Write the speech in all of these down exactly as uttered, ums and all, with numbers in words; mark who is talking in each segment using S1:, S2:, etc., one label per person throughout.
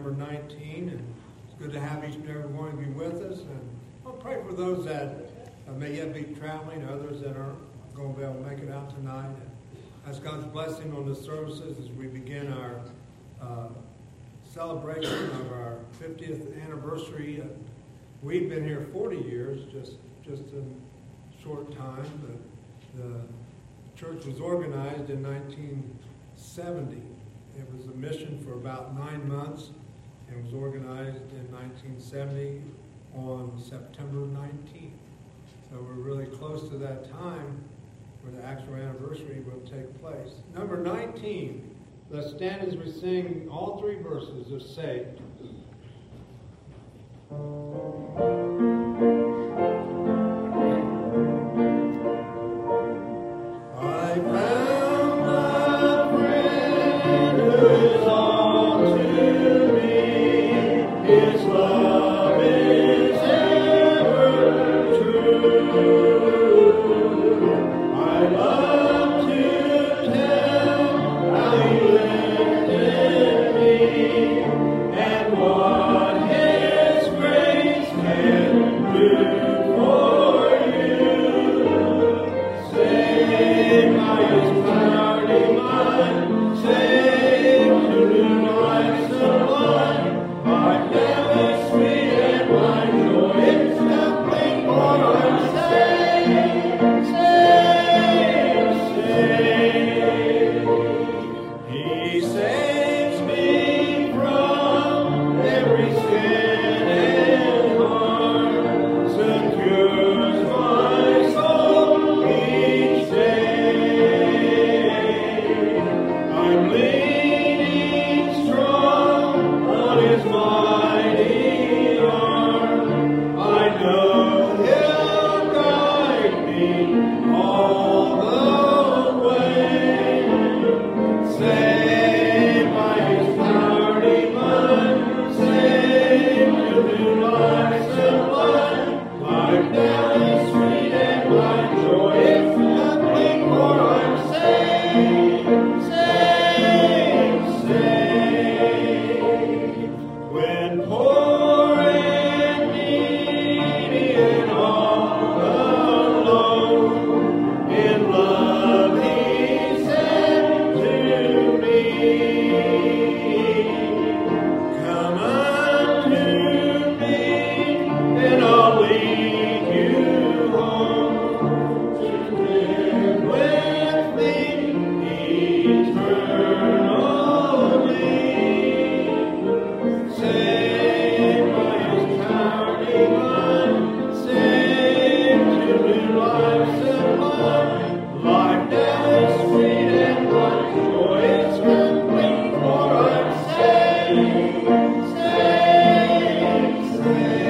S1: number nineteen, and it's good to have each and every one of you with us. And I'll pray for those that uh, may yet be traveling, others that aren't going to be able to make it out tonight. And ask God's blessing on the services as we begin our uh, celebration of our fiftieth anniversary. Uh, we've been here forty years, just just a short time, but the church was organized in nineteen seventy. It was a mission for about nine months and was organized in nineteen seventy on September nineteenth. So we're really close to that time where the actual anniversary will take place. Number nineteen, let's stand as we sing all three verses of Saved. I found a friend who is all to me. His love is ever true. I love to tell how he lifted me and what his grace can do for you. Saved by his power divine, saved to new life sublime. My heaven sweet and my joy is complete, for I'm saved, saved, saved. He saves me from every sin and harm, secures my soul each day. I'm leaning strong on his mighty arm. I know he'll guide me all the way. Saved by his power divine, saved to new life sublime. Life now is sweet and my joy is complete, for I'm saved, saved, saved. When poor and needy and all alone, in love he said to me, come unto me, and I'll lead you home to live with me eternally. Saved by his power divine, saved to new life sublime. Life now is sweet and my joy is complete, for I'm saved, saved,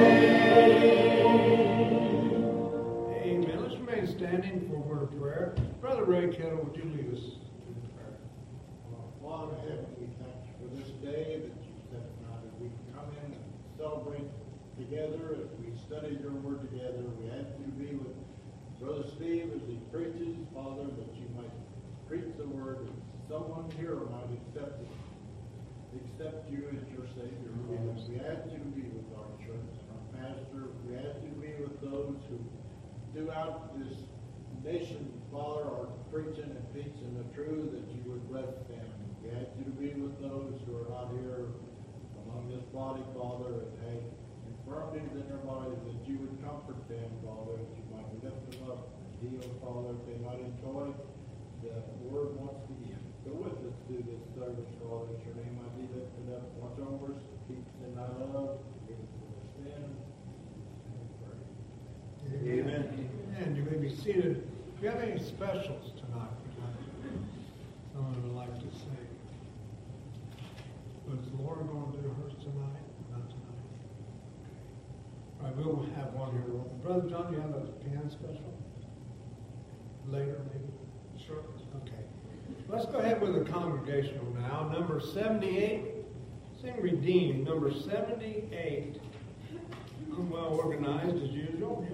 S1: saved. Amen. Let's remain standing for a word of prayer. Brother Ray Kettle, would you lead us in prayer?
S2: Father in heaven, we thank you for this day that you set aside, that we can come in and celebrate together as we study your word together. We ask you to be with Brother Steve as he preaches, Father, that you might preach the word, and someone here might accept it, accept you as your Savior. Father. We ask you to be with our church and our pastor. We ask you to be with those who throughout this nation, Father, are preaching and teaching the truth, that you would bless them. We ask you to be with those who are not here among this body, Father, and have infirmities in their bodies, that you would comfort them, Father, that you might lift them up and heal, Father, that they might enjoy the word once again. Go with us through this service, Father, that your name might be lifted up. Watch over us, keep us in thy love, forgive us for our sins, and we pray.
S1: Amen. Amen. You may be seated. Do you have any specials tonight? Someone would like to sing. But is Laura going to do hers tonight? Not tonight. All right, we'll have one here. Brother John, do you have a piano special? Later, maybe? Sure. Okay. Let's go ahead with a congregational now. Number seventy-eight. Sing Redeemed. Number seventy-eight. I'm well organized as usual.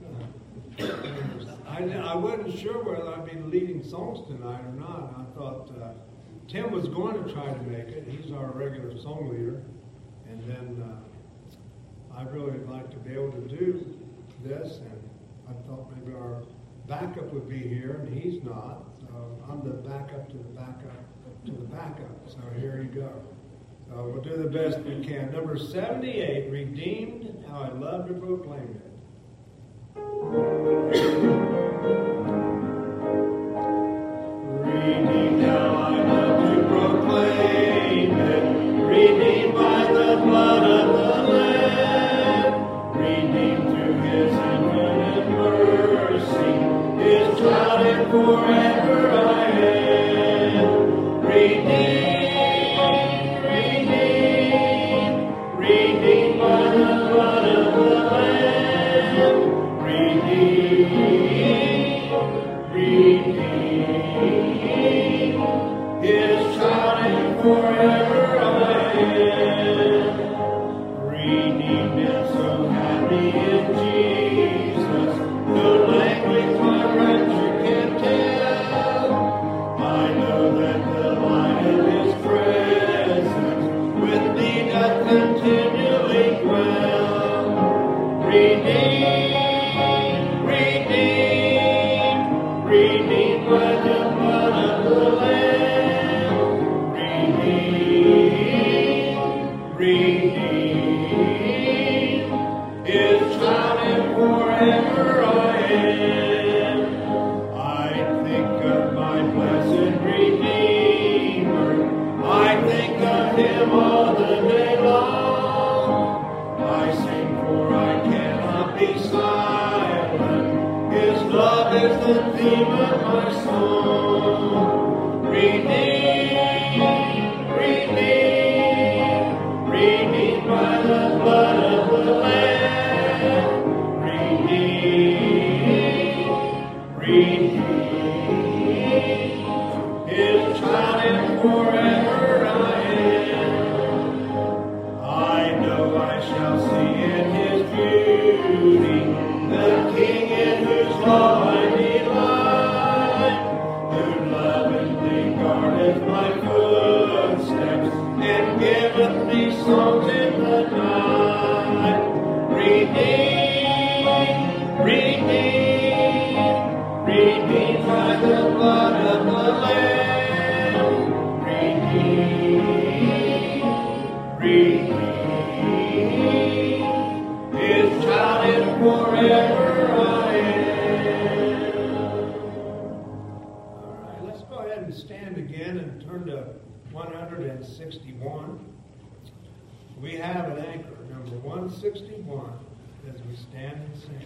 S1: I, I wasn't sure whether I'd be leading songs tonight or not. I thought uh, Tim was going to try to make it. He's our regular song leader. And then uh, I really would like to be able to do this, and I thought maybe our backup would be here, and he's not. So I'm the backup to the backup to the backup. So here you go. So we'll do the best we can. Number seventy-eight, Redeemed, How I Love to Proclaim It. Redeemed, how I love to proclaim it. Redeemed by the blood of the Lamb. Redeemed through His infinite mercy. His child and forever I am. Redeemed, redeemed, redeemed by the blood of the Lamb. Redeemed, redeemed. His child and forever I am. Redeemed and so happy in Jesus. No language my rapture can tell. I know that the light of His presence with me doth continually dwell. Redeemed, redeemed, redeemed by the blood of the Lamb. Redeemed, redeemed, His child and forever I am. I think of my blessed Redeemer. I think of Him all the day long. I sing for I cannot be silent. His love is the theme of my song. Redeemed, redeemed, redeemed by the blood of the Lamb. Redeemed, redeemed, His child and forever I am. I know I shall see in His beauty the King in whose law I delight, who lovingly guardeth my footsteps and giveth me songs in the night. Redeemed, redeemed, redeemed by the blood of the Lamb. Redeemed, redeemed, His child and forever I am. All right, let's go ahead and stand again and turn to one hundred sixty-one. We have an anchor, number one sixty-one, as we stand and sing.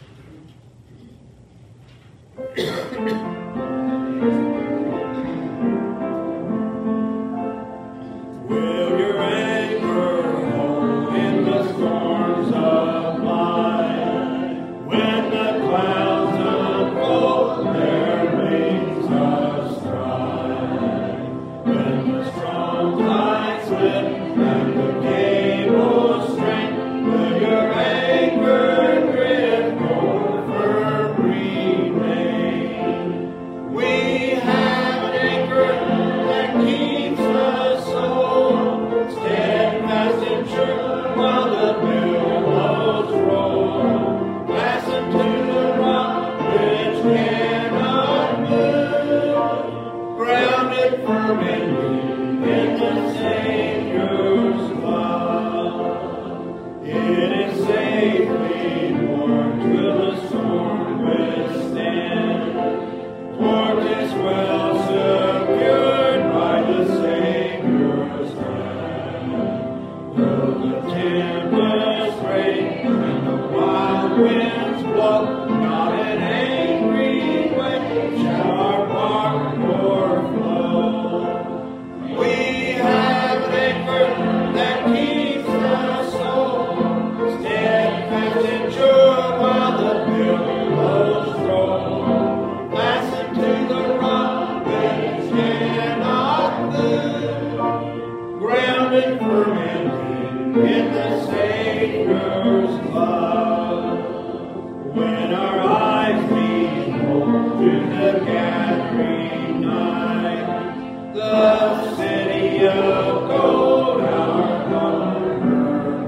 S1: Will your anchor hold in the storms of life, when the clouds unfold their wings of strife, when the strong tides slip and the cables strain, will your anchor drift or firm remain? We have an anchor that keeps the soul steadfast and sure while the billows roll, fastened to the rock which cannot move, grounded firm and deep in the Savior's love. It is safely moored, will the storm withstand, for 'tis well secured by the Savior's hand. Though the tempest rage and the wild winds blow, not an angry wave shall our bark o'erflow. We have an anchor that keeps the soul steadfast and sure while the billows roll, fastened to the rock which cannot move, grounded firm and deep in the Savior's love. When our eyes behold through the gathering night the city of gold, our comfort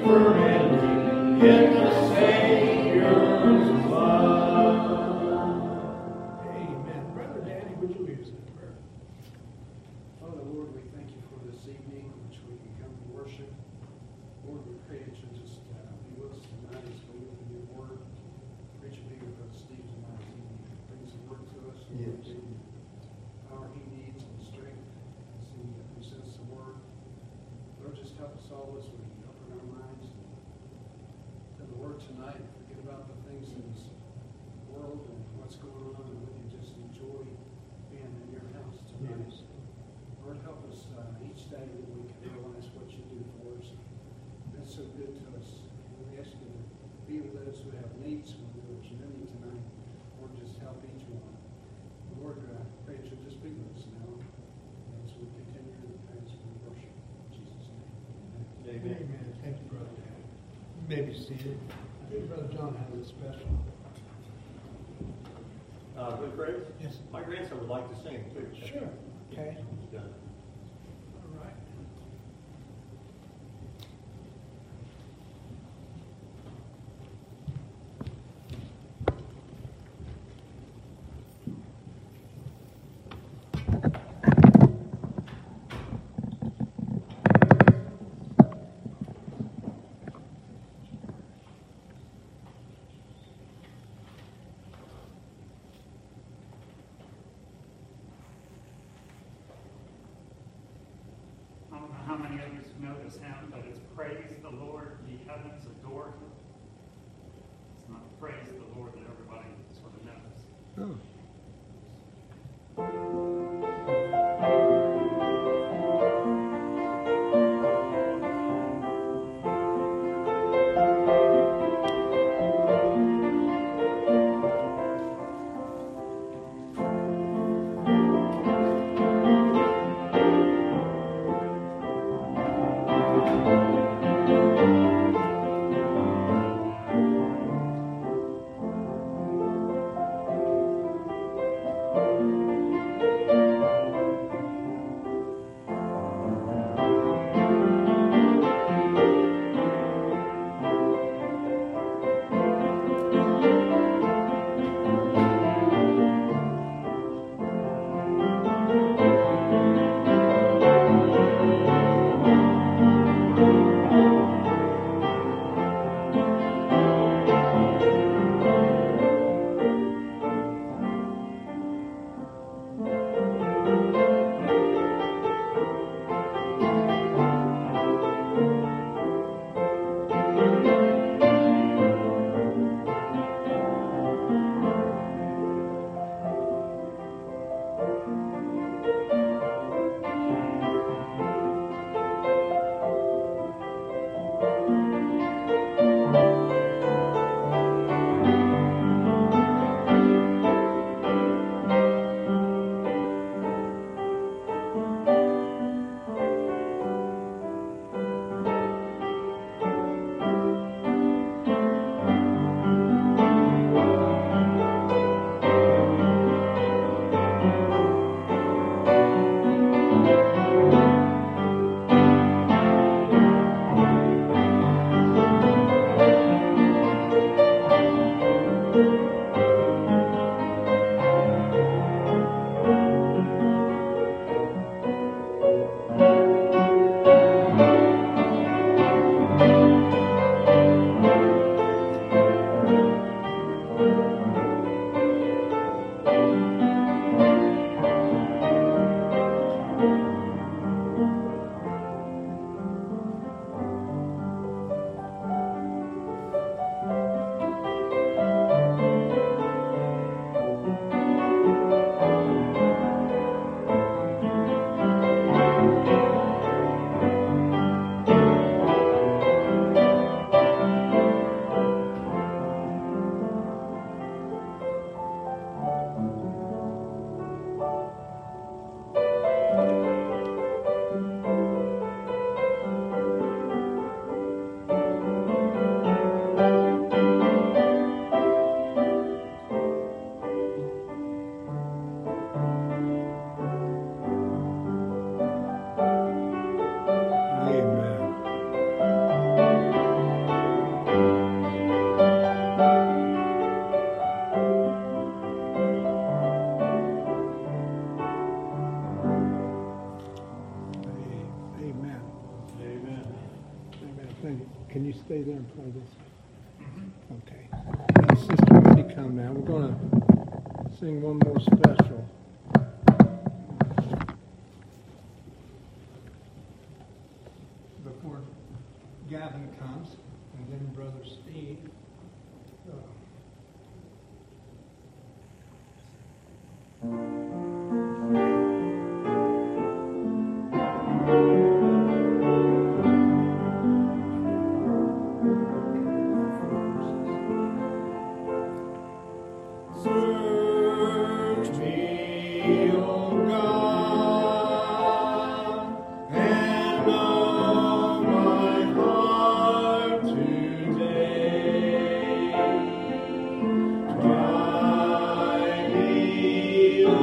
S2: never-ending in the Savior's blood.
S1: Amen. Brother Danny, would you lead us in prayer?
S3: Father, Lord, we thank you for this evening in which we can come to worship. Lord, we pray that you'll just uh, be with us tonight as we open your word. Pray that you be with us, Steve, tonight as he brings the word to us. Lord,
S1: Yes.
S3: give him the power he needs and strength as he uh, presents the word. Lord, just help us all as we open our minds to the word tonight. Forget about the things in this world and what's going on, and we can just enjoy being in your house tonight.
S1: Yes.
S3: Lord, help us uh, each day that we can realize what you do for us. That's so good to us. We ask you to be with those who have needs. We know there's many tonight. Lord, just help each one. Lord, I uh, pray that you'll just be with us now as we continue as we worship. In Jesus' name. Amen.
S1: Amen. Thank you, Brother Danny. You may be seated. I think Brother John has a special.
S4: Uh, Brother Craig?
S1: Yes.
S4: My grandson would like to sing too.
S1: Sure. Okay.
S4: He's done.
S1: All right.
S5: I don't know how many of you know this hymn, but it's Praise the Lord, ye heavens adore him. It's not Praise the Lord that everybody sort of knows.
S1: Oh. Thank you. Can you stay there and play this? Okay. Now, Sister Wendy, come now. We're going to sing one more special. Before Gavin comes, and then Brother Steve. Uh, Search me, O God, and know my heart today. Try me, O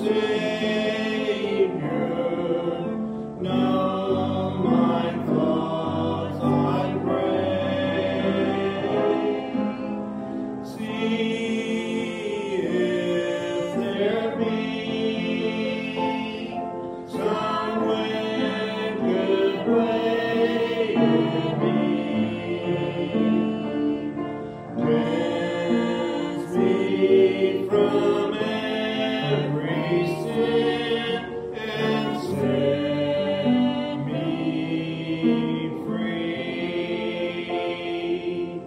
S1: Savior, know my thoughts, I pray. See if there be some wicked way in me. Cleanse me from every sin and set me free.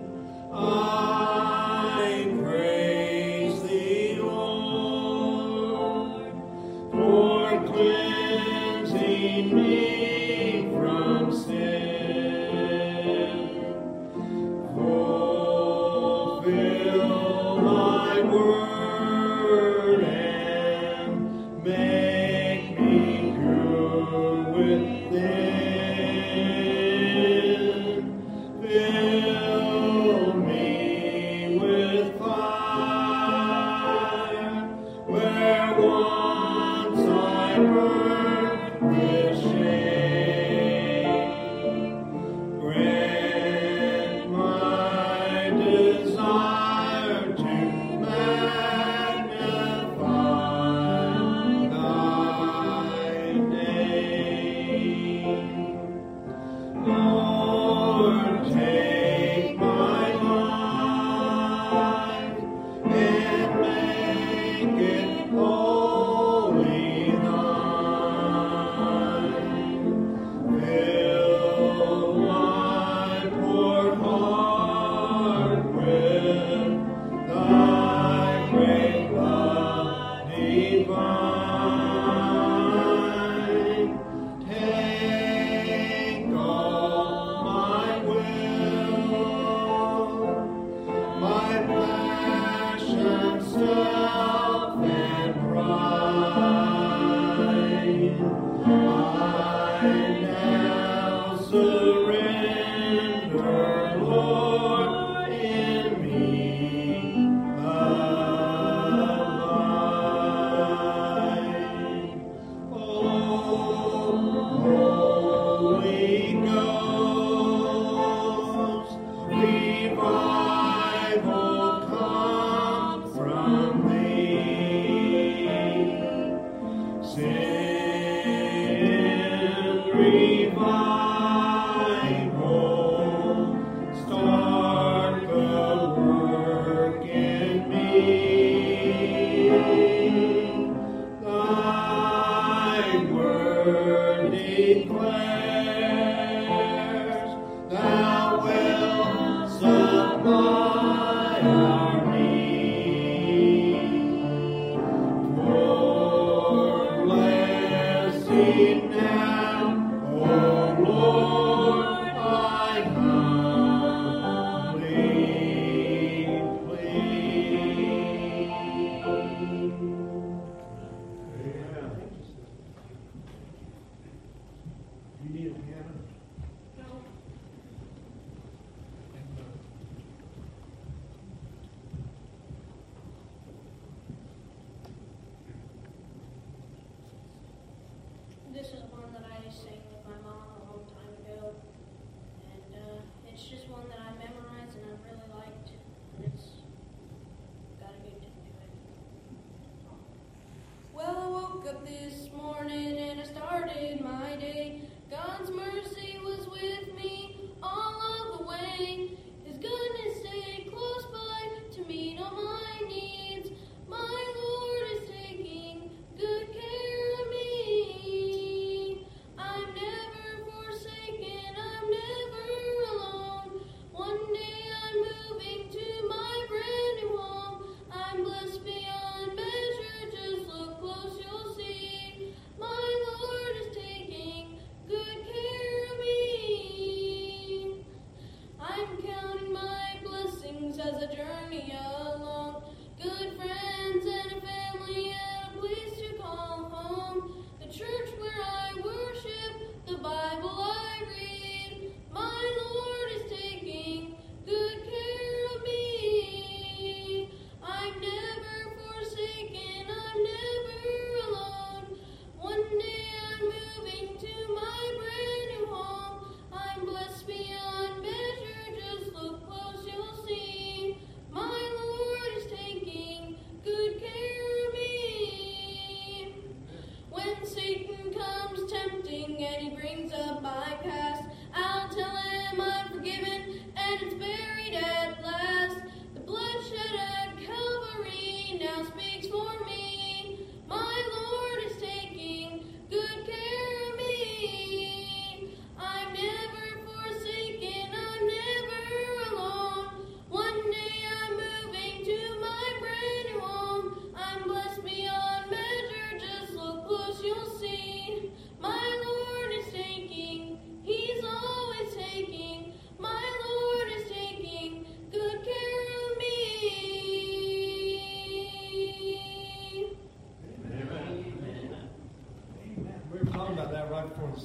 S1: I praise Thee, Lord, for cleansing me from sin. Fulfill Thy word and make me pure within. Fill me with fire where once I burned with shame. Grant my desire to magnify Thy name. Lord, take my life and make it wholly Thine. Fill my poor heart with Thy great love divine. Take all my will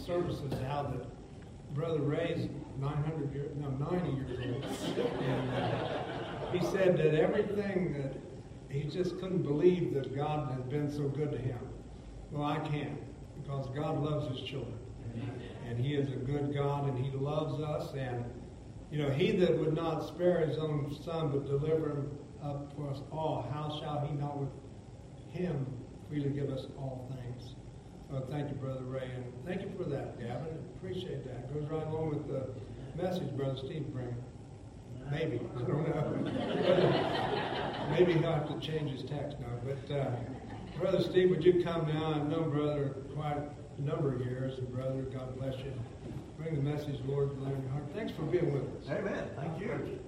S1: services how that Brother Ray's nine hundred years, no, ninety years old. And uh, he said that everything that he just couldn't believe that God had been so good to him. Well, I can, because God loves his children. And he is a good God, and he loves us. And, you know, he that would not spare his own son, but deliver him up for us all, how shall he not with him freely give us all things? Well, thank you, Brother Ray, and thank you for that, Gavin. Appreciate that. Goes right along with the message Brother Steve bring. Maybe. I don't know. Maybe he'll have to change his text now. But, uh, Brother Steve, would you come now? I've known Brother quite a number of years, and Brother, God bless you. Bring the message, Lord, lay on your heart. Thanks for being with us.
S4: Amen. Thank you.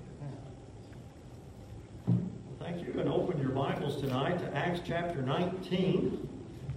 S4: Well, thank you. And open your Bibles tonight to Acts chapter nineteen.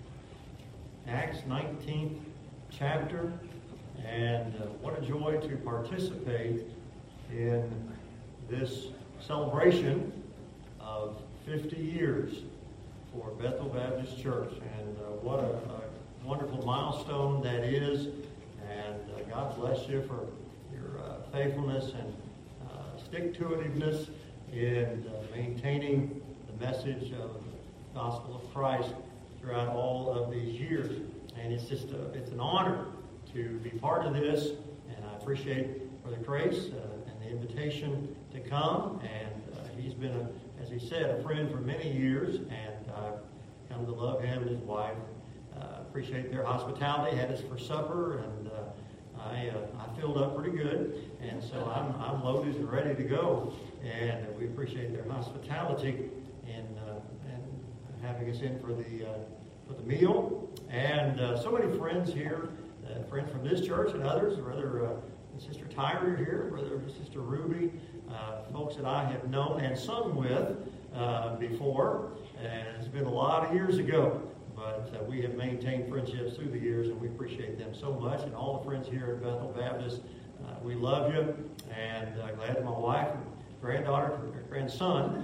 S4: Acts nineteenth chapter. And uh, what a joy to participate in this celebration of fifty years for Bethel Baptist Church. And uh, what a, a wonderful milestone that is. And uh, God bless you for your uh, faithfulness and uh, stick-to-itiveness in uh, maintaining the message of the gospel of Christ throughout all of these years. And it's just a, it's an honor to be part of this. And I appreciate Brother Grace uh, and the invitation to come. And uh, he's been, a, as he said, a friend for many years. And I've come to love him and his wife. Uh, appreciate their hospitality. Had us for supper, and uh, I uh, I filled up pretty good, and so I'm I'm loaded and ready to go. And we appreciate their hospitality in uh, and having us in for the uh, for the meal. And uh, so many friends here, uh, friends from this church and others. Brother uh, and Sister Tyra here, Brother and Sister Ruby, uh, folks that I have known and sung with uh, before, and it's been a lot of years ago. But uh, we have maintained friendships through the years, and we appreciate them so much. And all the friends here at Bethel Baptist, uh, we love you. And uh, glad my wife and granddaughter, and grandson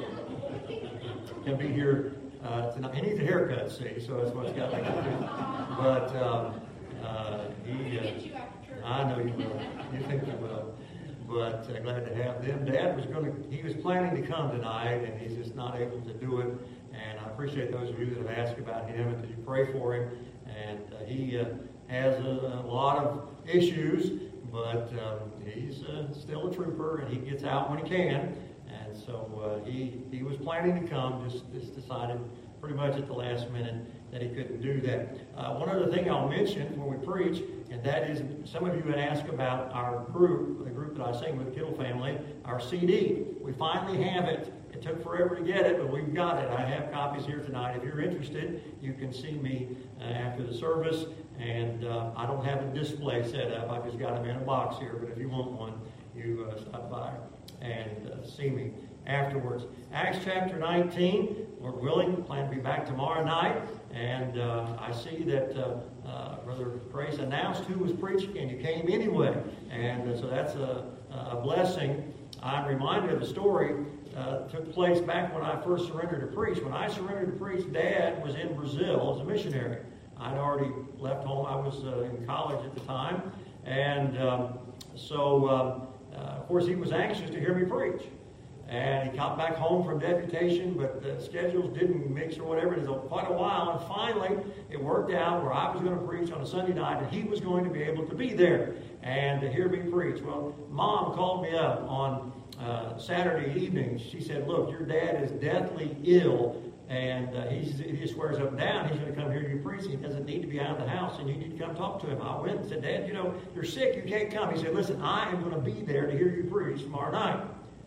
S4: can be here uh, tonight. He needs a haircut, see, so that's what's got me to do. But um, uh, he, uh, I know you will. You think you will. But uh, glad to have them. Dad was going to, he was planning to come tonight, and he's just not able to do it. And I appreciate those of you that have asked about him and that you pray for him. And uh, he uh, has a, a lot of issues, but um, he's uh, still a trooper, and he gets out when he can. And so uh, he he was planning to come, just, just decided pretty much at the last minute that he couldn't do that. Uh, one other thing I'll mention when we preach, and that is some of you had asked about our group, the group that I sing with, Kittle Family, our C D. We finally have it. It took forever to get it, but we've got it. I have copies here tonight. If you're interested, you can see me uh, after the service. And uh, I don't have a display set up. I've just got them in a box here. But if you want one, you uh, stop by and uh, see me afterwards. Acts chapter nineteen, Lord willing, plan to be back tomorrow night. And uh, I see that uh, uh, Brother Grace announced who was preaching, and you came anyway. And uh, so that's a, a blessing. I'm reminded of a story Uh, took place back when I first surrendered to preach. When I surrendered to preach, Dad was in Brazil as a missionary. I'd already left home. I was uh, in college at the time. And um, so, um, uh, of course, he was anxious to hear me preach. And he got back home from deputation, but the schedules didn't mix or whatever. It was quite a while. And finally, it worked out where I was going to preach on a Sunday night, and he was going to be able to be there and to hear me preach. Well, Mom called me up on Uh, Saturday evening. She said, look, your dad is deathly ill, and uh, he's, he swears up and down he's going to come hear you preach. He doesn't need to be out of the house, and you need to come talk to him. I went and said, Dad, you know, you're sick. You can't come. He said, listen, I am going to be there to hear you preach tomorrow night.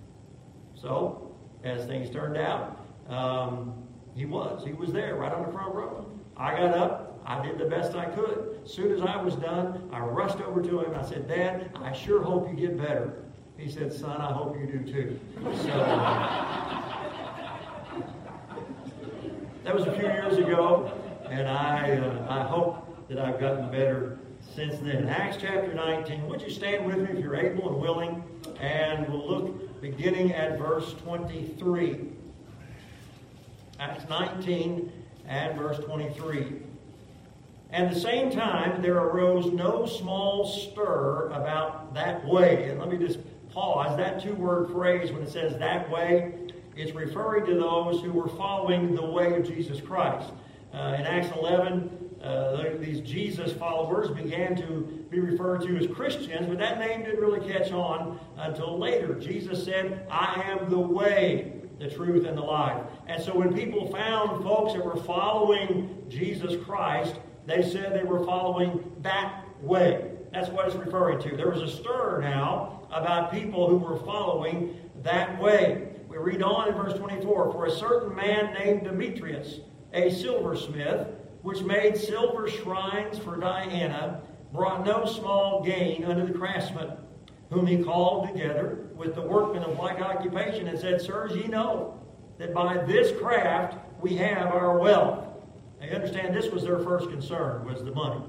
S4: So, as things turned out, um, he was. He was there right on the front row. I got up. I did the best I could. As soon as I was done, I rushed over to him. I said, Dad, I sure hope you get better. He said, son, I hope you do too. So, that was a few years ago, and I uh, I hope that I've gotten better since then. Acts chapter nineteen. Would you stand with me if you're able and willing? And we'll look beginning at verse twenty-three. Acts nineteen and verse twenty-three. And at the same time, there arose no small stir about that way. And let me just pause. That two-word phrase, when it says that way, it's referring to those who were following the way of Jesus Christ. Uh, in Acts eleven, uh, these Jesus followers began to be referred to as Christians, but that name didn't really catch on until later. Jesus said, I am the way, the truth, and the life. And so when people found folks that were following Jesus Christ, they said they were following that way. That's what it's referring to. There was a stir now about people who were following that way. We read on in verse twenty-four, for a certain man named Demetrius, a silversmith, which made silver shrines for Diana, brought no small gain unto the craftsmen, whom he called together with the workmen of like occupation, and said, Sirs, ye know that by this craft we have our wealth. Now you understand this was their first concern, was the money.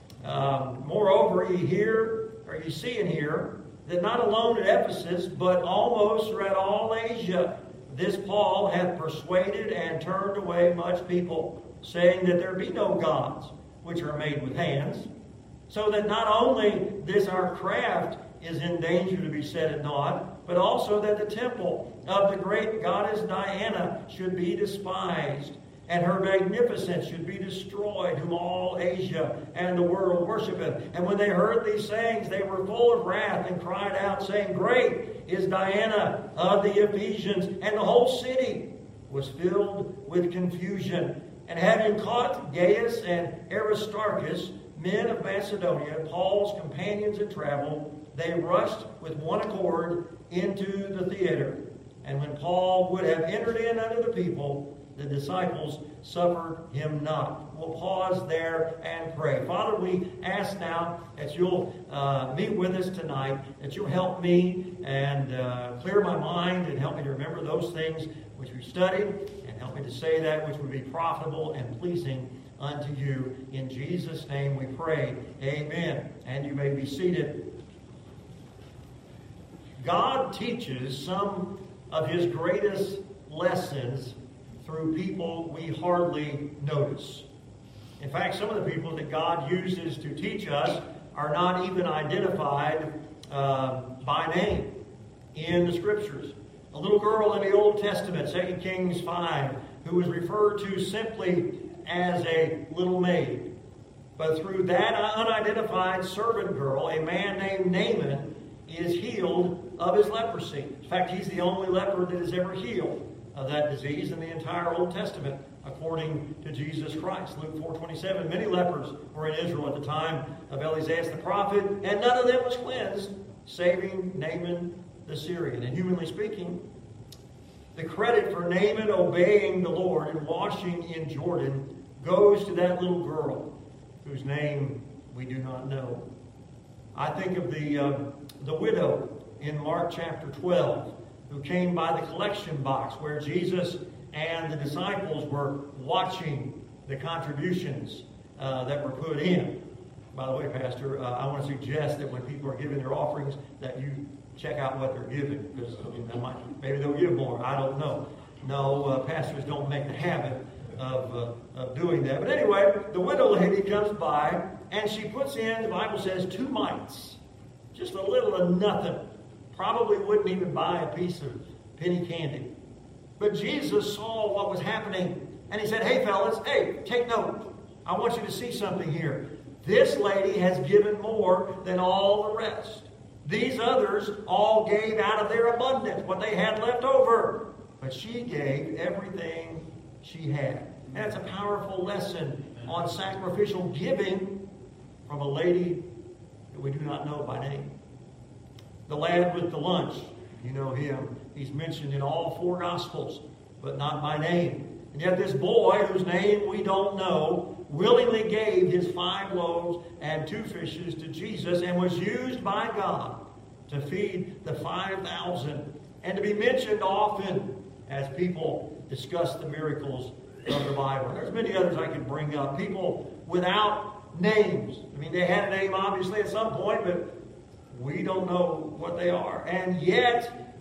S4: Um, moreover, ye hear, or ye see and hear, that not alone at Ephesus, but almost throughout all Asia, this Paul hath persuaded and turned away much people, saying that there be no gods which are made with hands, so that not only this our craft is in danger to be set at naught, but also that the temple of the great goddess Diana should be despised, and her magnificence should be destroyed, whom all Asia and the world worshipeth. And when they heard these sayings, they were full of wrath, and cried out, saying, Great is Diana of the Ephesians. And the whole city was filled with confusion. And having caught Gaius and Aristarchus, men of Macedonia, Paul's companions in travel, they rushed with one accord into the theater. And when Paul would have entered in unto the people, the disciples suffered him not. We'll pause there and pray. Father, we ask now that you'll uh, meet with us tonight, that you'll help me and uh, clear my mind and help me to remember those things which we studied, and help me to say that which would be profitable and pleasing unto you. In Jesus' name we pray. Amen. And you may be seated. God teaches some of his greatest lessons through people we hardly notice. In fact, some of the people that God uses to teach us are not even identified uh, by name in the Scriptures. A little girl in the Old Testament, Second Kings five, who was referred to simply as a little maid. But through that unidentified servant girl, a man named Naaman is healed of his leprosy. In fact, he's the only leper that is ever healed of that disease in the entire Old Testament, according to Jesus Christ. Luke four twenty-seven, many lepers were in Israel at the time of Eliseus the prophet, and none of them was cleansed, saving Naaman the Syrian. And humanly speaking, the credit for Naaman obeying the Lord and washing in Jordan goes to that little girl, whose name we do not know. I think of the, uh, the widow in Mark chapter twelve, who came by the collection box where Jesus and the disciples were watching the contributions uh, that were put in. By the way, Pastor, uh, I want to suggest that when people are giving their offerings, that you check out what they're giving, because you know, might, maybe they'll give more. I don't know. No, uh, pastors don't make the habit of, uh, of doing that. But anyway, the widow lady comes by, and she puts in, the Bible says, two mites. Just a little of nothing. Probably wouldn't even buy a piece of penny candy. But Jesus saw what was happening, and he said, hey, fellas, hey, take note. I want you to see something here. This lady has given more than all the rest. These others all gave out of their abundance, what they had left over. But she gave everything she had. And that's a powerful lesson on sacrificial giving from a lady that we do not know by name. The lad with the lunch, you know him. He's mentioned in all four Gospels, but not by name. And yet this boy, whose name we don't know, willingly gave his five loaves and two fishes to Jesus and was used by God to feed the five thousand and to be mentioned often as people discuss the miracles of the Bible. And there's many others I could bring up. People without names. I mean, they had a name obviously at some point, but we don't know what they are. And yet,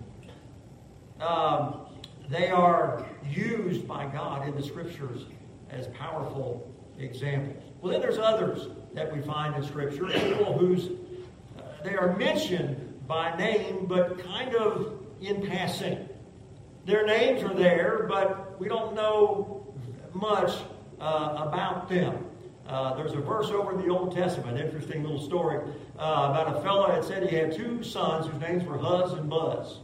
S4: um, they are used by God in the Scriptures as powerful examples. Well, then there's others that we find in Scripture, people whose uh, they are mentioned by name, but kind of in passing. Their names are there, but we don't know much uh, about them. Uh, there's a verse over in the Old Testament, an interesting little story, uh, about a fellow that said he had two sons whose names were Huz and Buz.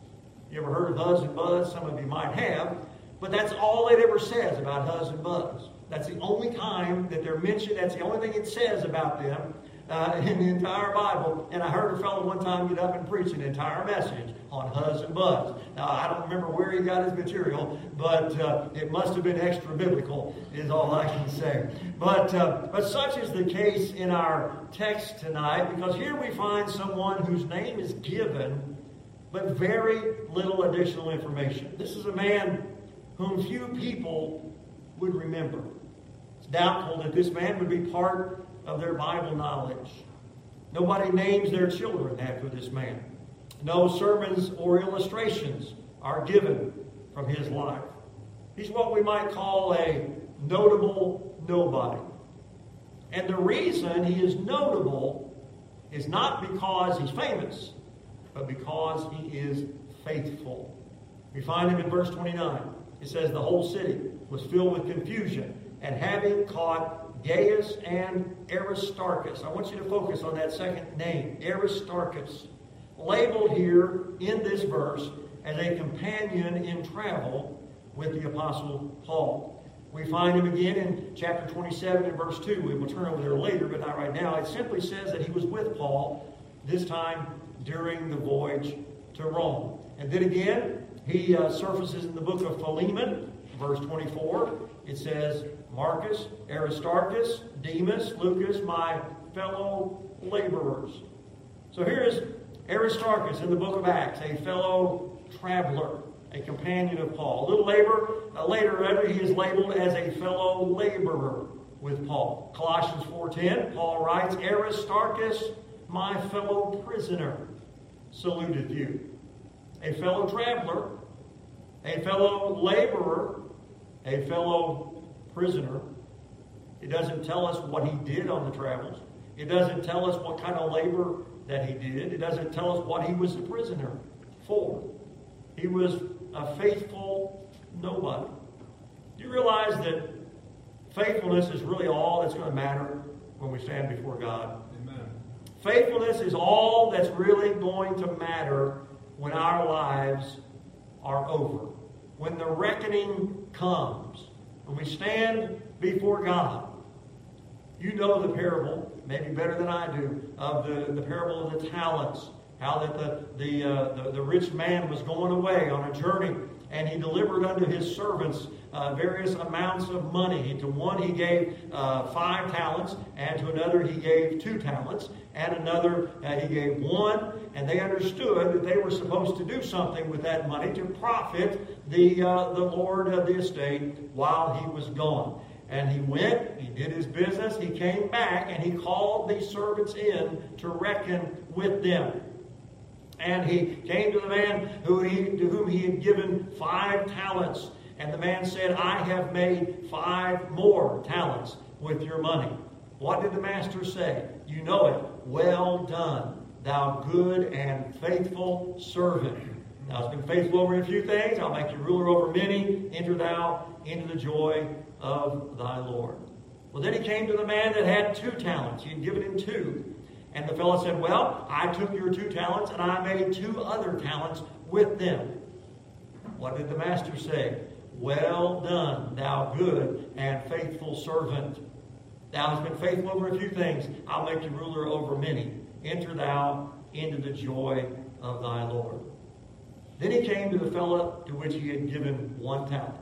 S4: You ever heard of Huz and Buz? Some of you might have. But that's all it ever says about Huz and Buz. That's the only time that they're mentioned. That's the only thing it says about them uh, in the entire Bible. And I heard a fellow one time get up and preach an entire message on Huz and Buz. Now, I don't remember where he got his material, but uh, it must have been extra biblical, is all I can say. But, uh, but such is the case in our text tonight, because here we find someone whose name is given, but very little additional information. This is a man whom few people would remember. It's doubtful that this man would be part of their Bible knowledge. Nobody names their children after this man. No sermons or illustrations are given from his life. He's what we might call a notable nobody. And the reason he is notable is not because he's famous, but because he is faithful. We find him in verse twenty-nine. It says, the whole city was filled with confusion, and having caught Gaius and Aristarchus. I want you to focus on that second name, Aristarchus, labeled here in this verse as a companion in travel with the Apostle Paul. We find him again in chapter twenty-seven and verse two. We will turn over there later, but not right now. It simply says that he was with Paul, this time during the voyage to Rome. And then again, he uh, surfaces in the book of Philemon, verse twenty-four. It says, Marcus, Aristarchus, Demas, Lucas, my fellow laborers. So here is Aristarchus in the book of Acts, a fellow traveler, a companion of Paul. A little later, uh, later he is labeled as a fellow laborer with Paul. Colossians four ten, Paul writes, Aristarchus, my fellow prisoner, saluteth you. A fellow traveler, a fellow laborer, a fellow prisoner. It doesn't tell us what he did on the travels. It doesn't tell us what kind of labor that he did. It doesn't tell us what he was a prisoner for. He was a faithful nobody. Do you realize that faithfulness is really all that's going to matter when we stand before God?
S1: Amen.
S4: Faithfulness is all that's really going to matter when our lives are over. When the reckoning comes. When we stand before God. You know the parable, maybe better than I do, of the, the parable of the talents. How that the, the, uh, the, the rich man was going away on a journey, and he delivered unto his servants uh, various amounts of money. To one he gave uh, five talents, and to another he gave two talents, and another uh, he gave one. And they understood that they were supposed to do something with that money to profit the, uh, the Lord of the estate while he was gone. And he went, he did his business, he came back, and he called these servants in to reckon with them. And he came to the man who he, to whom he had given five talents. And the man said, I have made five more talents with your money. What did the master say? You know it. Well done, thou good and faithful servant. Thou hast been faithful over a few things. I'll make you ruler over many. Enter thou into the joy of thy Lord. Well, then he came to the man that had two talents. He had given him two. And the fellow said, well, I took your two talents and I made two other talents with them. What did the master say? Well done, thou good and faithful servant. Thou hast been faithful over a few things. I'll make you ruler over many. Enter thou into the joy of thy Lord. Then he came to the fellow to which he had given one talent.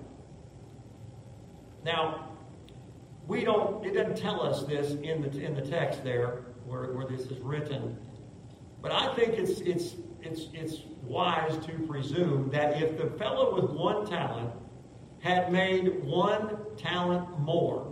S4: Now, we don't, it doesn't tell us this in the, in the text there, Where, where this is written. But I think it's it's it's it's wise to presume that if the fellow with one talent had made one talent more,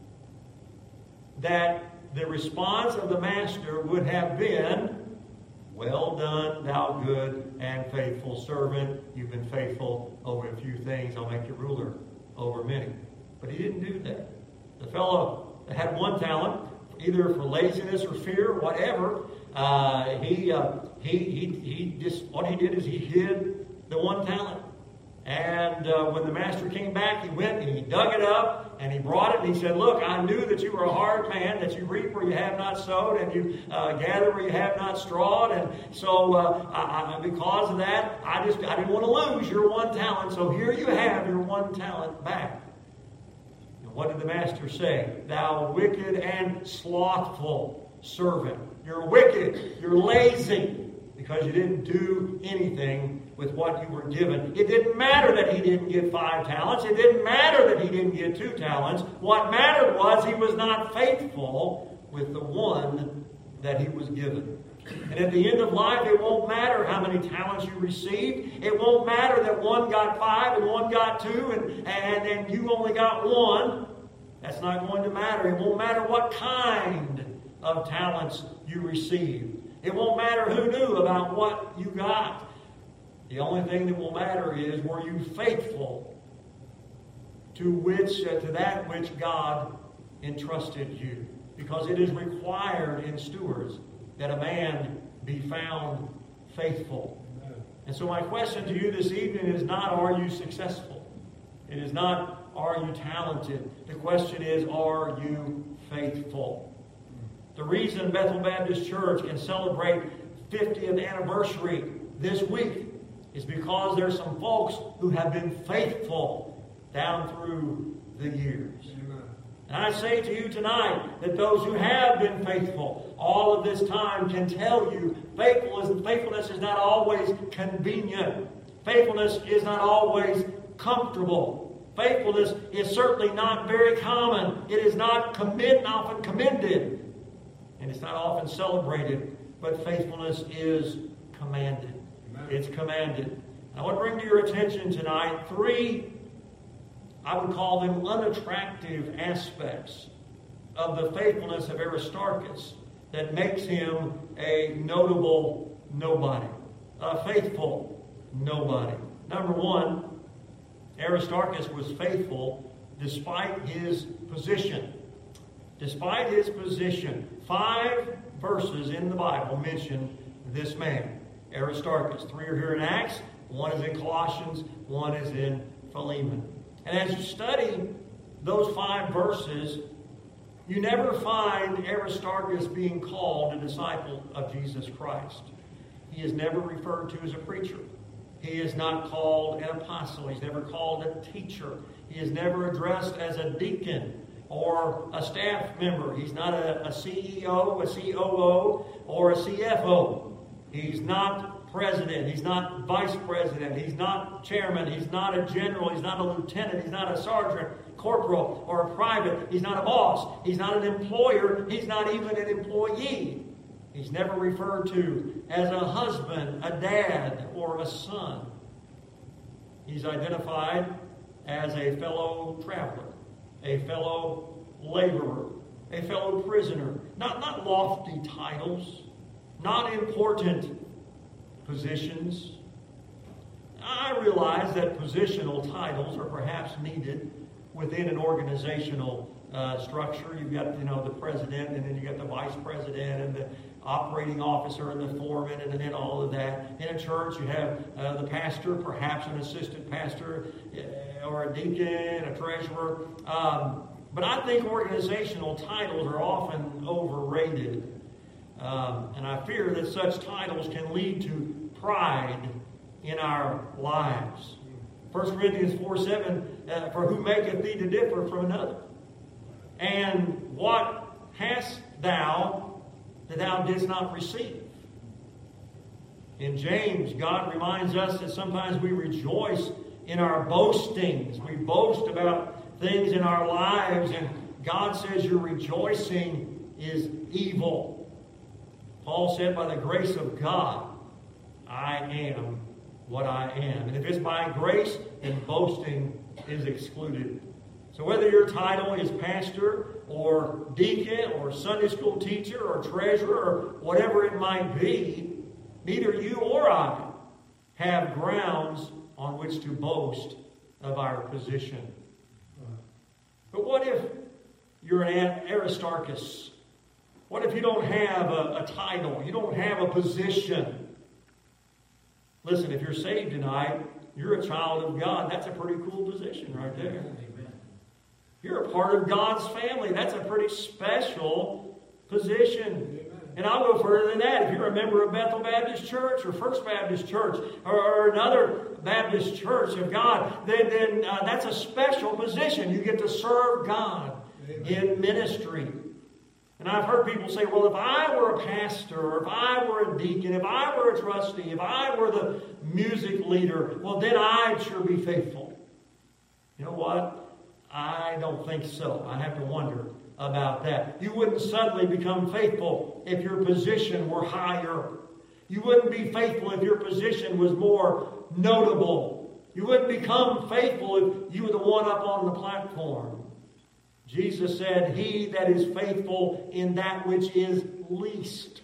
S4: that the response of the master would have been, well done, thou good and faithful servant. You've been faithful over a few things. I'll make you ruler over many. But he didn't do that. The fellow that had one talent, either for laziness or fear, whatever, uh, he, uh, he, he, he just, what he did is he hid the one talent. And uh, when the master came back, he went and he dug it up and he brought it and he said, look, I knew that you were a hard man, that you reap where you have not sowed and you uh, gather where you have not strawed. And so uh, I, I, because of that, I just I didn't want to lose your one talent. So here you have your one talent back. And what did the master say? Thou wicked and slothful servant. You're wicked. You're lazy because you didn't do anything with what you were given. It didn't matter that he didn't get five talents. It didn't matter that he didn't get two talents. What mattered was he was not faithful with the one that he was given. And at the end of life, it won't matter how many talents you received. It won't matter that one got five and one got two and, and, and you only got one. That's not going to matter. It won't matter what kind of talents you received. It won't matter who knew about what you got. The only thing that will matter is, were you faithful to which uh, to that which God entrusted you? Because it is required in stewards that a man be found faithful. Amen. And so my question to you this evening is not, are you successful? It is not, are you talented? The question is, are you faithful? The reason Bethel Baptist Church can celebrate fiftieth anniversary this week is because there's some folks who have been faithful down through the years. Amen. And I say to you tonight that those who have been faithful all of this time can tell you faithfulness, faithfulness is not always convenient. Faithfulness is not always comfortable. Faithfulness is certainly not very common. It is not commend, often commended. And it's not often celebrated, but faithfulness is commanded. Amen. It's commanded. I want to bring to your attention tonight three, I would call them unattractive aspects of the faithfulness of Aristarchus that makes him a notable nobody, a faithful nobody. Number one, Aristarchus was faithful despite his position. Despite his position, five verses in the Bible mention this man, Aristarchus. Three are here in Acts, one is in Colossians, one is in Philemon. And as you study those five verses, you never find Aristarchus being called a disciple of Jesus Christ. He is never referred to as a preacher. He is not called an apostle. He's never called a teacher. He is never addressed as a deacon or a staff member. He's not a, a C E O, a C O O, or a C F O. He's not president. He's not vice president. He's not chairman. He's not a general. He's not a lieutenant. He's not a sergeant, corporal, or a private. He's not a boss. He's not an employer. He's not even an employee. He's never referred to as a husband, a dad, or a son. He's identified as a fellow traveler, a fellow laborer, a fellow prisoner. Not, not lofty titles, not important positions. I realize that positional titles are perhaps needed within an organizational uh, structure. You've got, you know, the president, and then you got the vice president, and the operating officer, and the foreman, and then all of that. In a church, you have uh, the pastor, perhaps an assistant pastor, uh, or a deacon, a treasurer. Um, but I think organizational titles are often overrated. Um, and I fear that such titles can lead to pride in our lives. First Corinthians four seven, uh, for who maketh thee to differ from another? And what hast thou that thou didst not receive? In James, God reminds us that sometimes we rejoice in our boastings. We boast about things in our lives, and God says your rejoicing is evil. Paul said, by the grace of God, I am what I am. And if it's by grace, then boasting is excluded. So whether your title is pastor or deacon or Sunday school teacher or treasurer or whatever it might be, neither you or I have grounds on which to boast of our position. But what if you're an Aristarchus? What if you don't have a, a title? You don't have a position? Listen, if you're saved tonight, you're a child of God. That's a pretty cool position right there. Amen. You're a part of God's family. That's a pretty special position. Amen. And I'll go further than that. If you're a member of Bethel Baptist Church or First Baptist Church or, or another Baptist Church of God, then, then uh, that's a special position. You get to serve God Amen. In ministry. And I've heard people say, well, if I were a pastor, or if I were a deacon, if I were a trustee, if I were the music leader, well, then I'd sure be faithful. You know what? I don't think so. I have to wonder about that. You wouldn't suddenly become faithful if your position were higher. You wouldn't be faithful if your position was more notable. You wouldn't become faithful if you were the one up on the platform. Jesus said, he that is faithful in that which is least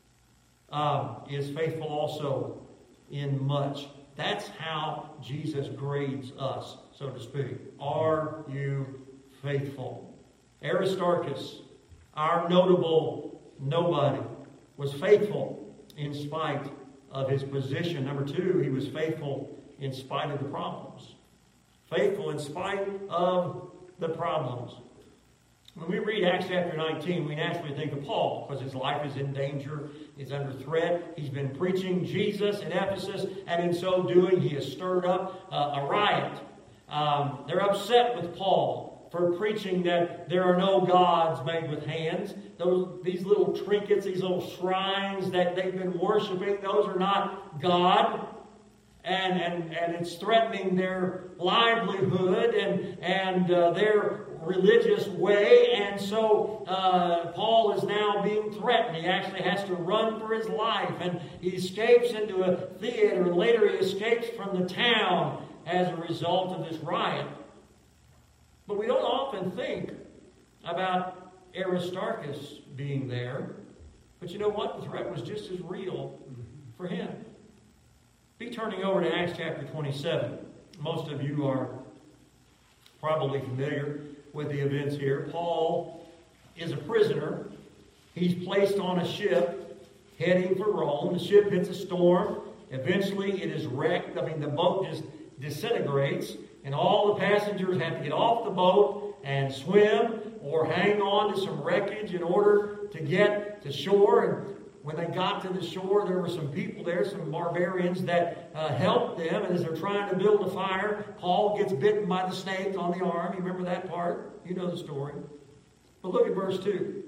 S4: uh, is faithful also in much. That's how Jesus grades us, so to speak. Are you faithful? Aristarchus, our notable nobody, was faithful in spite of his position. Number two, he was faithful in spite of the problems. Faithful in spite of the problems. When we read Acts chapter nineteen, we naturally think of Paul because his life is in danger, he's under threat. He's been preaching Jesus in Ephesus, and in so doing, he has stirred up uh, a riot. Um, they're upset with Paul for preaching that there are no gods made with hands. Those, these little trinkets, these little shrines that they've been worshiping, those are not God. And, and, and it's threatening their livelihood and, and uh, their religious way. And so uh, Paul is now being threatened. He actually has to run for his life. And he escapes into a theater. And later he escapes from the town as a result of this riot. But we don't often think about Aristarchus being there. But you know what? The threat was just as real for him. Be turning over to Acts chapter twenty-seven. Most of you are probably familiar with the events here. Paul is a prisoner. He's placed on a ship heading for Rome. The ship hits a storm. Eventually it is wrecked. I mean, the boat just disintegrates. And all the passengers have to get off the boat and swim or hang on to some wreckage in order to get to shore. And when they got to the shore, there were some people there, some barbarians that uh, helped them. And as they're trying to build a fire, Paul gets bitten by the snake on the arm. You remember that part? You know the story. But look at verse two.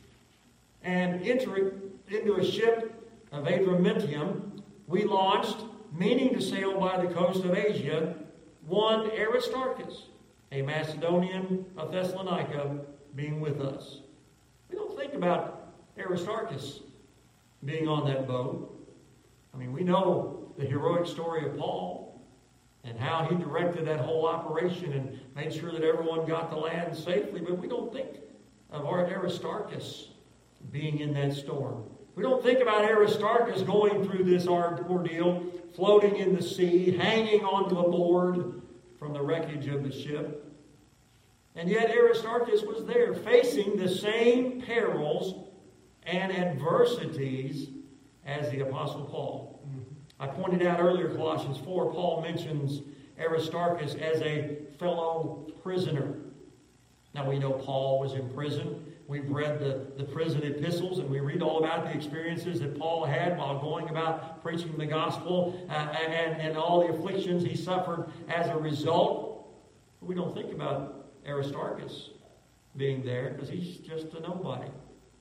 S4: And entering into a ship of Adramyttium, we launched, meaning to sail by the coast of Asia, one Aristarchus, a Macedonian of Thessalonica, being with us. We don't think about Aristarchus being on that boat. I mean, we know the heroic story of Paul and how he directed that whole operation and made sure that everyone got to land safely, but we don't think of our Aristarchus being in that storm. We don't think about Aristarchus going through this ordeal, floating in the sea, hanging onto a board from the wreckage of the ship. And yet Aristarchus was there, facing the same perils and adversities as the Apostle Paul. Mm-hmm. I pointed out earlier, Colossians four, Paul mentions Aristarchus as a fellow prisoner. Now we know Paul was in prison. We've read the, the prison epistles, and we read all about the experiences that Paul had while going about preaching the gospel uh, and, and all the afflictions he suffered as a result. We don't think about Aristarchus being there because he's just a nobody.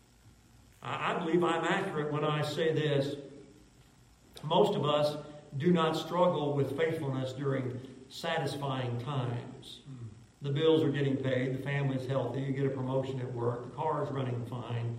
S4: I, I believe I'm accurate when I say this. Most of us do not struggle with faithfulness during satisfying times. The bills are getting paid, the family's healthy, you get a promotion at work, the car is running fine.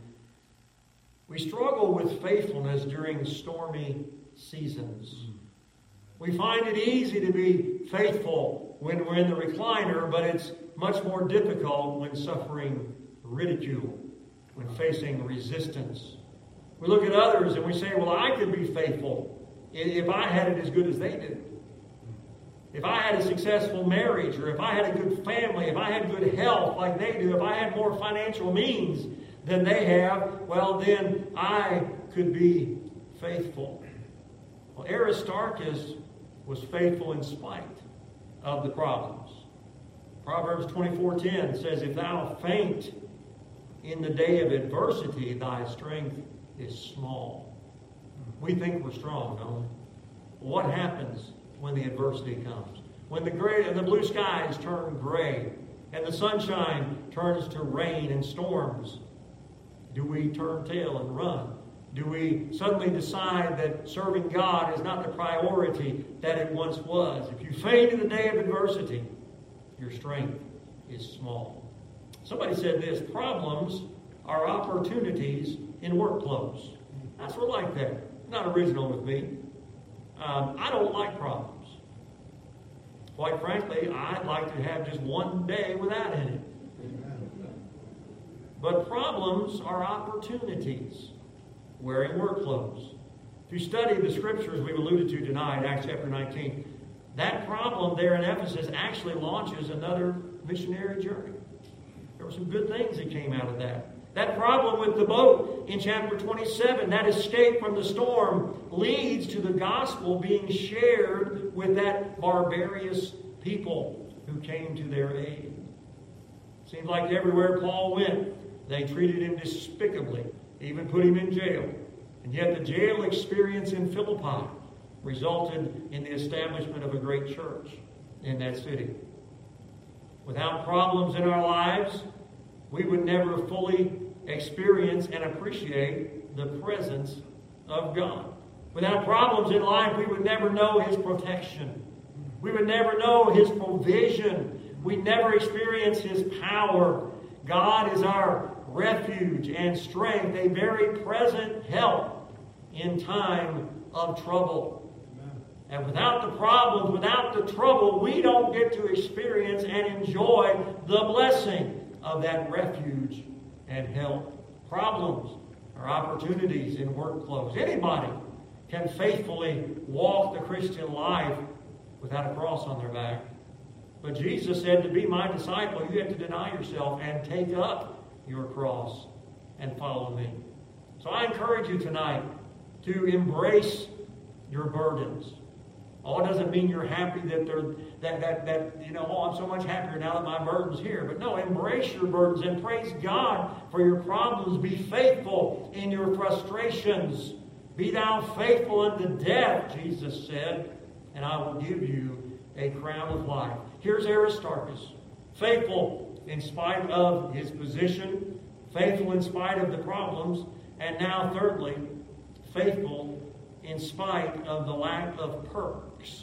S4: We struggle with faithfulness during stormy seasons. We find it easy to be faithful when we're in the recliner, but it's much more difficult when suffering ridicule, when facing resistance. We look at others and we say, well, I could be faithful if I had it as good as they did. if I had a successful marriage, or if I had a good family, if I had good health like they do, if I had more financial means than they have, well, then I could be faithful. Well, Aristarchus was faithful in spite of the problems. Proverbs twenty-four ten says, if thou faint in the day of adversity, thy strength is small. We think we're strong, don't we? What happens when the adversity comes? When the gray and the blue skies turn gray and the sunshine turns to rain and storms, do we turn tail and run? Do we suddenly decide that serving God is not the priority that it once was? If you faint in the day of adversity, your strength is small. Somebody said this, problems are opportunities in work clothes. That's what I like that. Not original with me. Um, I don't like problems. Quite frankly, I'd like to have just one day without any. But problems are opportunities. Wearing work clothes. If you study the scriptures we've alluded to tonight, Acts chapter nineteen, that problem there in Ephesus actually launches another missionary journey. There were some good things that came out of that. That problem with the boat in chapter twenty-seven, that escape from the storm, leads to the gospel being shared with that barbarous people who came to their aid. Seems like everywhere Paul went, they treated him despicably, even put him in jail. And yet the jail experience in Philippi resulted in the establishment of a great church in that city. Without problems in our lives, we would never fully experience and appreciate the presence of God. Without problems in life, we would never know His protection. We would never know His provision. We'd never experience His power. God is our refuge and strength, a very present help in time of trouble. Amen. And without the problems, without the trouble, we don't get to experience and enjoy the blessing of that refuge and help. Problems are opportunities in work clothes. Anybody can faithfully walk the Christian life without a cross on their back. But Jesus said, to be my disciple, you have to deny yourself and take up your cross and follow me. So I encourage you tonight to embrace your burdens. Oh, it doesn't mean you're happy that they're that that that you know, oh, I'm so much happier now that my burden's here. But no, embrace your burdens and praise God for your problems. Be faithful in your frustrations. Be thou faithful unto death, Jesus said, and I will give you a crown of life. Here's Aristarchus, faithful in spite of his position, faithful in spite of the problems, and now thirdly, faithful in spite of the lack of perks.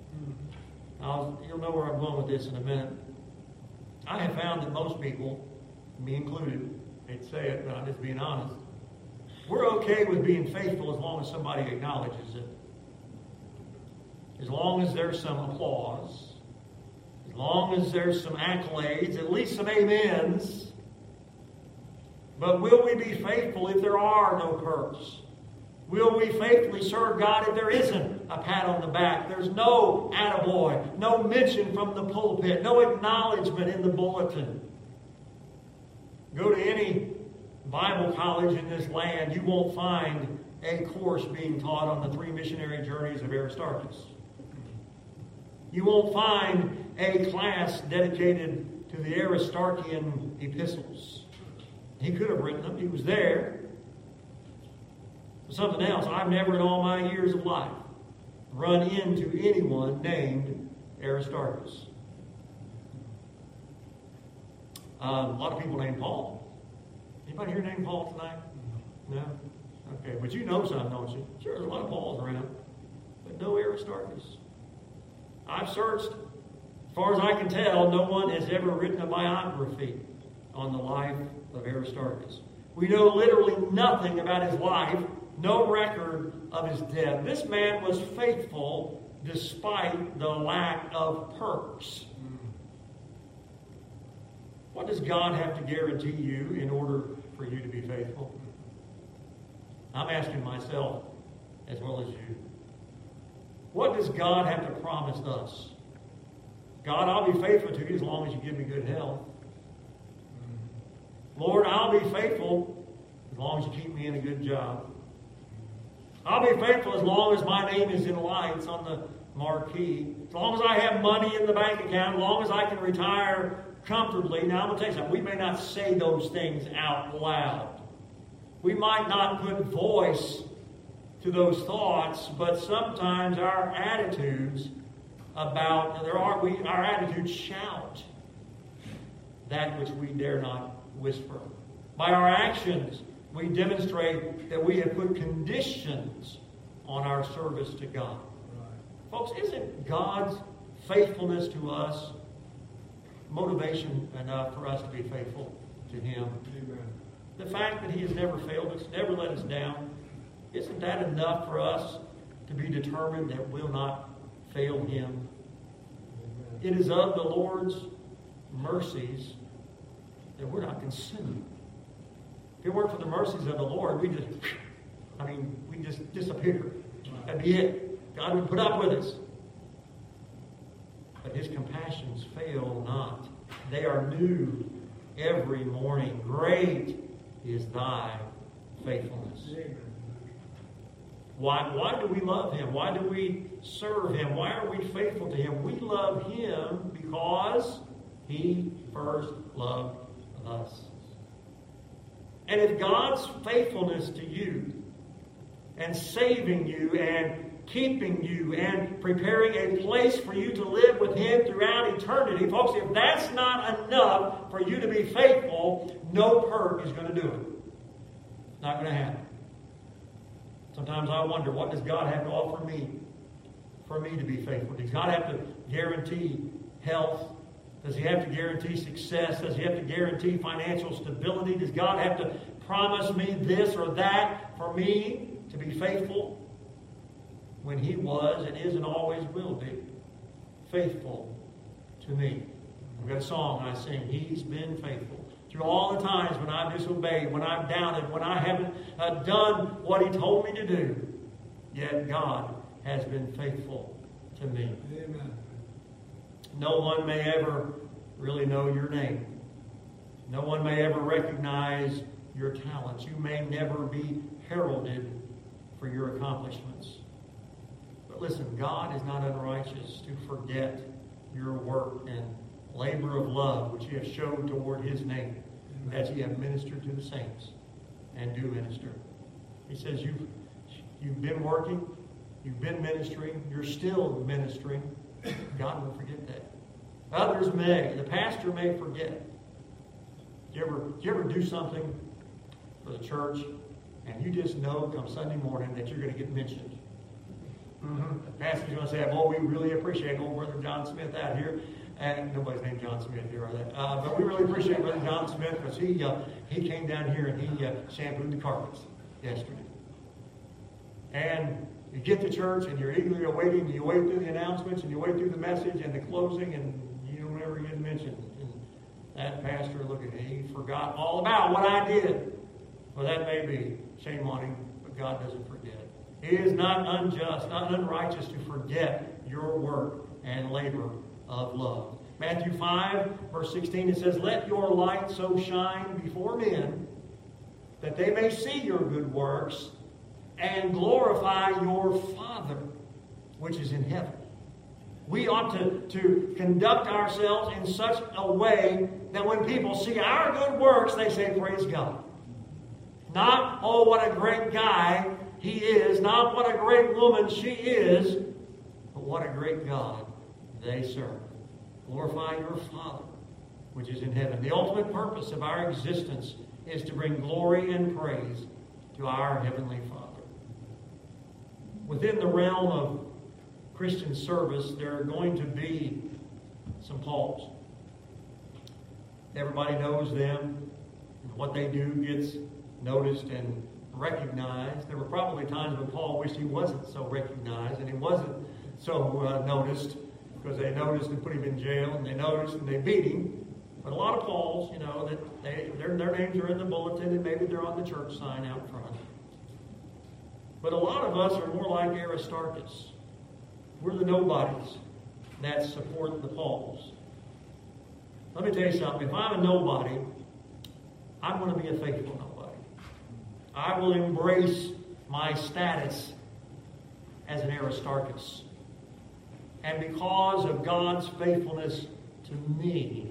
S4: Now, you'll know where I'm going with this in a minute. I have found that most people, me included, hate to say it, but I'm just being honest, we're okay with being faithful as long as somebody acknowledges it. As long as there's some applause. As long as there's some accolades, at least some amens. But will we be faithful if there are no perks? Will we faithfully serve God if there isn't a pat on the back? There's no attaboy, no mention from the pulpit, no acknowledgement in the bulletin. Go to any Bible college in this land, you won't find a course being taught on the three missionary journeys of Aristarchus. You won't find a class dedicated to the Aristarchian epistles. He could have written them. He was there. Something else, I've never in all my years of life run into anyone named Aristarchus. Um, a lot of people named Paul. Anybody here named Paul tonight? No? Okay, but you know some, don't you? Sure, there's a lot of Pauls around, but no Aristarchus. I've searched, as far as I can tell, no one has ever written a biography on the life of Aristarchus. We know literally nothing about his life, no record of his death. This man was faithful despite the lack of perks. What does God have to guarantee you in order for you to be faithful? I'm asking myself as well as you. What does God have to promise us God, I'll be faithful to you as long as you give me good health. Lord, I'll be faithful as long as you keep me in a good job. I'll be faithful as long as my name is in lights on the marquee. As long as I have money in the bank account, as long as I can retire comfortably. Now, I'm going to tell you something. We may not say those things out loud. We might not put voice to those thoughts, but sometimes our attitudes about, there are, we, our attitudes shout that which we dare not whisper. By our actions, we demonstrate that we have put conditions on our service to God. Right. Folks, isn't God's faithfulness to us motivation enough for us to be faithful to Him? Amen. The fact that He has never failed us, never let us down, isn't that enough for us to be determined that we'll not fail Him? Amen. It is of the Lord's mercies that we're not consumed. If it weren't for the mercies of the Lord, we just, I mean, we just disappear. That'd be it. God would put up with us. But His compassions fail not. They are new every morning. Great is thy faithfulness. Why, why do we love Him? Why do we serve Him? Why are we faithful to Him? We love Him because He first loved us. And if God's faithfulness to you and saving you and keeping you and preparing a place for you to live with Him throughout eternity, folks, if that's not enough for you to be faithful, no perk is going to do it. Not going to happen. Sometimes I wonder, what does God have to offer me for me to be faithful? Does God have to guarantee health? Does He have to guarantee success? Does He have to guarantee financial stability? Does God have to promise me this or that for me to be faithful? When He was and is and always will be faithful to me. I've got a song I sing, He's been faithful. Through all the times when I've disobeyed, when I've doubted, when I haven't uh, done what He told me to do, yet God has been faithful to me. Amen. No one may ever really know your name. No one may ever recognize your talents. You may never be heralded for your accomplishments. But listen, God is not unrighteous to forget your work and labor of love which you have showed toward His name, as you have ministered to the saints and do minister. He says you've, you've been working, you've been ministering, you're still ministering. God will forget that. Others may. The pastor may forget. Do you ever, do you ever do something for the church and you just know come Sunday morning that you're going to get mentioned? Mm-hmm. The pastor's going to say, "Oh, we really appreciate old Brother John Smith out here." And nobody's named John Smith here, are they? Uh, but we really appreciate Brother John Smith because he uh, he came down here and he uh, shampooed the carpets yesterday. And you get to church and you're eagerly awaiting, and you wait through the announcements and you wait through the message and the closing, and you don't ever get mentioned. And that pastor looking at me, he forgot all about what I did. Well, that may be. Shame on him, but God doesn't forget. He is not unjust, not unrighteous to forget your work and labor of love. Matthew five, verse sixteen, it says, "Let your light so shine before men that they may see your good works and glorify your Father which is in heaven." We ought to, to conduct ourselves in such a way that when people see our good works, they say, "Praise God." Not, "Oh, what a great guy he is," not "what a great woman she is," but "what a great God they serve." Glorify your Father which is in heaven. The ultimate purpose of our existence is to bring glory and praise to our Heavenly Father. Within the realm of Christian service, there are going to be some Pauls. Everybody knows them, and what they do gets noticed and recognized. There were probably times when Paul wished he wasn't so recognized and he wasn't so uh, noticed, because they noticed and put him in jail, and they noticed and they beat him. But a lot of Pauls, you know, that they, their, their names are in the bulletin, and maybe they're on the church sign out front. But a lot of us are more like Aristarchus. We're the nobodies. that support the Pauls. Let me tell you something. If I'm a nobody, I'm going to be a faithful nobody. I will embrace my status as an Aristarchus. And because of God's faithfulness to me,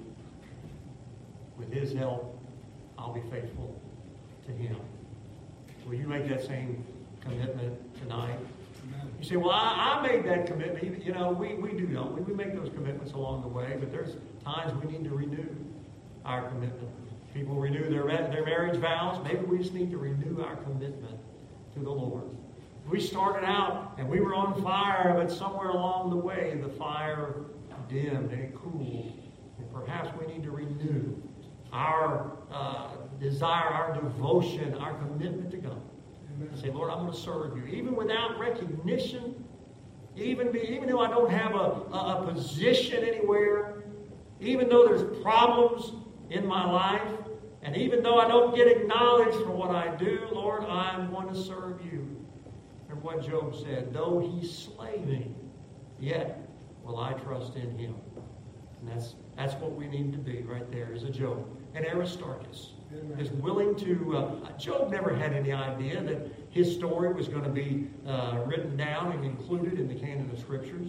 S4: with His help, I'll be faithful to Him. Will you make that same commitment tonight? You say, well, I, I made that commitment. You know, we, we do, don't we? We make those commitments along the way, but there's times we need to renew our commitment. People renew their, their marriage vows. Maybe we just need to renew our commitment to the Lord. We started out and we were on fire, but somewhere along the way the fire dimmed and it cooled. And perhaps we need to renew our uh, desire, our devotion, our commitment to God. And say, Lord, I'm going to serve you. Even without recognition, even, be, even though I don't have a, a, a position anywhere, even though there's problems in my life, and even though I don't get acknowledged for what I do, Lord, I'm going to serve you. Remember what Job said, though he slay me, yet will I trust in him. And that's, that's what we need to be right there, is a Job. And Aristarchus is willing to... Uh, Job never had any idea that his story was going to be uh, written down and included in the canon of Scriptures.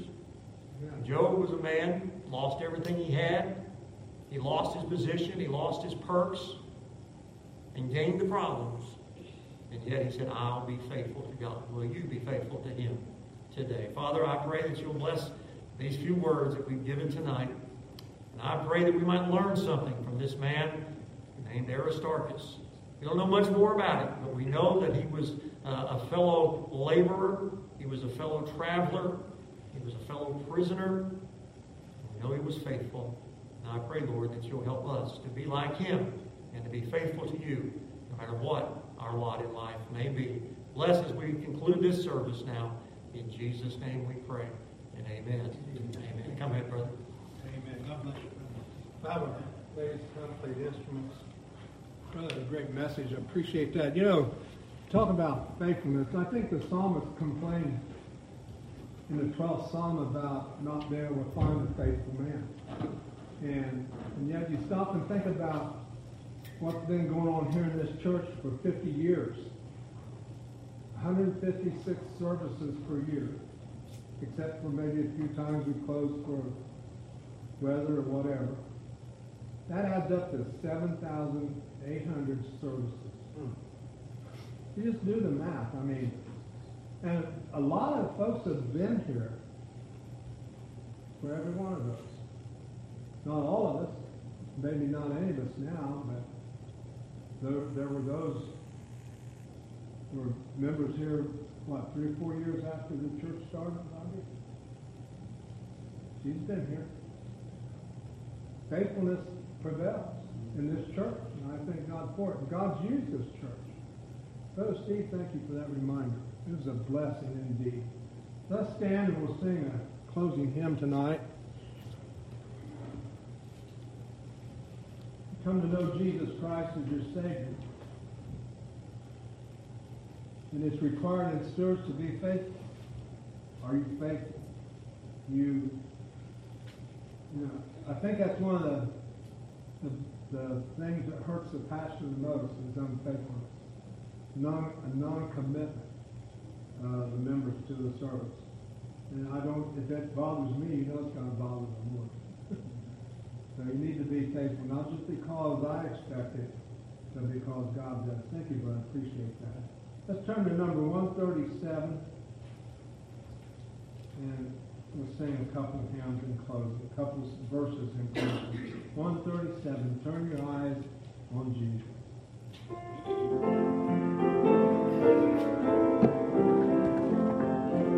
S4: Job was a man, lost everything he had. He lost his position. He lost his perks and gained the problems. And yet he said, I'll be faithful to God. Will you be faithful to Him today? Father, I pray that you'll bless these few words that we've given tonight. And I pray that we might learn something from this man named Aristarchus. We don't know much more about it, but we know that he was uh, a fellow laborer. He was a fellow traveler. He was a fellow prisoner. We know he was faithful. And I pray, Lord, that you'll help us to be like him and to be faithful to you, no matter what our lot in life may be. Bless as we conclude this service now. In Jesus' name we pray. And amen. Amen. Come ahead, brother.
S6: Amen. God bless you, brother. Father, ladies, come play the instruments. Brother, a great message. I appreciate that. You know, talk about faithfulness. I think the psalmist complained in the twelfth Psalm about not being able to find a faithful man. And, and yet you stop and think about what's been going on here in this church for fifty years. one hundred fifty-six services per year, except for maybe a few times we closed for weather or whatever. That adds up to seven thousand eight hundred services. You just do the math. I mean, and a lot of folks have been here for every one of those. Not all of us, maybe not any of us now, but there, there were those who were members here, what, three or four years after the church started, Bobby? She's been here. Faithfulness prevails in this church, and I thank God for it. God's used this church. Brother Steve, thank you for that reminder. It was a blessing indeed. Let's stand and we'll sing a closing hymn tonight. Come to know Jesus Christ as your Savior. And it's required in stewards to be faithful. Are you faithful? You, you know, I think that's one of the, the, the things that hurts the pastor the most is unfaithfulness. Non, a non-commitment of the members to the service. And I don't, if that bothers me, you know it's going to bother the Lord. So you need to be faithful, not just because I expect it, but because God does. Thank you, brother. I appreciate that. Let's turn to number one thirty-seven. And we'll sing a couple of hymns in closing, a couple of verses in closing. one thirty-seven, turn your eyes on Jesus.